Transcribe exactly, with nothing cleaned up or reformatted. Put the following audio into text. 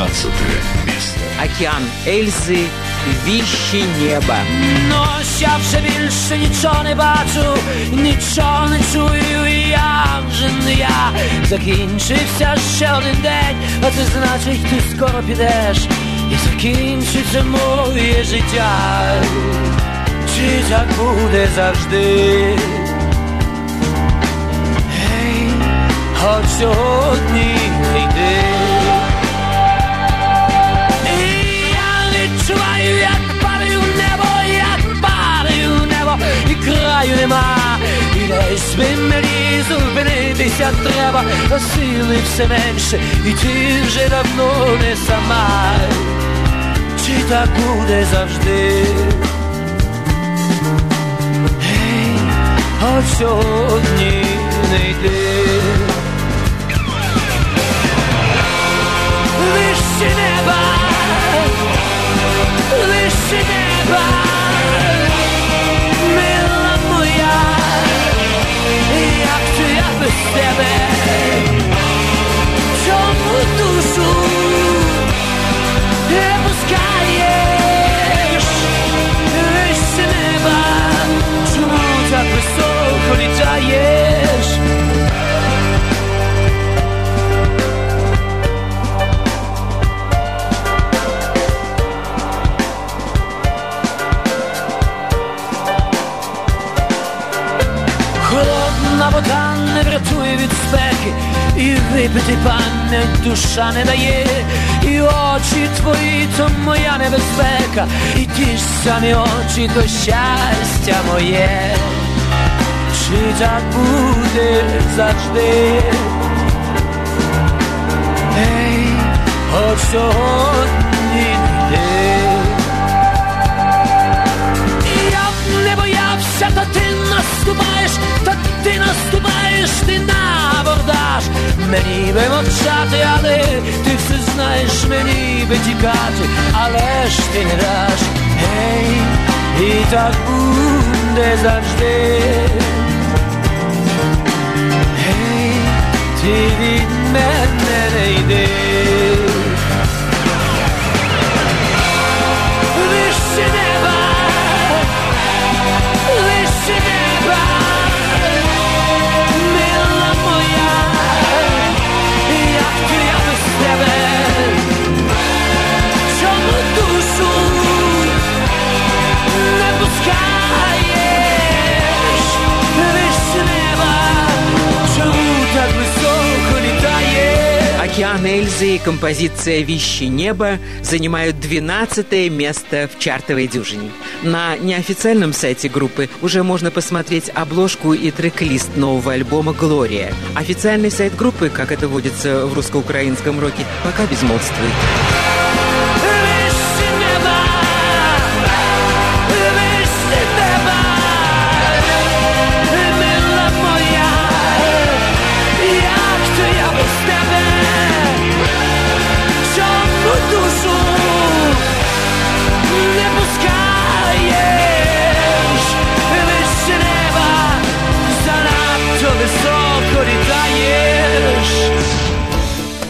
двенадцатое место. Океан Ельзи, «Віщі неба». Но я вже більше нічого не бачу, нічого не чую, і я вже не я. Закінчився ще один день, а це значить, ти скоро підеш, і закінчиться моє життя. Чи так буде завжди? Гей, от сьогодні не йди. Відчуваю, як падаю в небо, як падаю в небо, і краю нема. І десь би мені зупинитися треба, а сили все менше, і ти вже давно не сама. Чи так буде завжди? Гей, от сьогодні не йди. Вище неба, вище неба, мила моя, як то я без тебе, чому душу не пускаєш? Вище неба, чому так високо літаєш? Холодна вода не врятує від спеки, і випити пам'ять душа не дає, і очі твої то моя небезпека, і ті ж самі очі то щастя моє. Чи так буде завжди? Ей, от сьогодні йди. Не боявся, та ти наступаєш, та ти наступаєш, ти на абордаж. Мені би мовчати, але ти все знаєш, мені би тікати, але ж ти не даш. Гей, і так буде завжди. Гей, ти від мене не йди. Вище неба, вище неба, мила моя, як то я без тебе, чому душу не пускаєш? Вище неба, чому так високо літаєш? Океан Ельзи и композиция «Вище неба» занимают двенадцатое место в чартовой дюжине. На неофициальном сайте группы уже можно посмотреть обложку и трек-лист нового альбома «Глория». Официальный сайт группы, как это водится в русско-украинском роке, пока безмолвствует.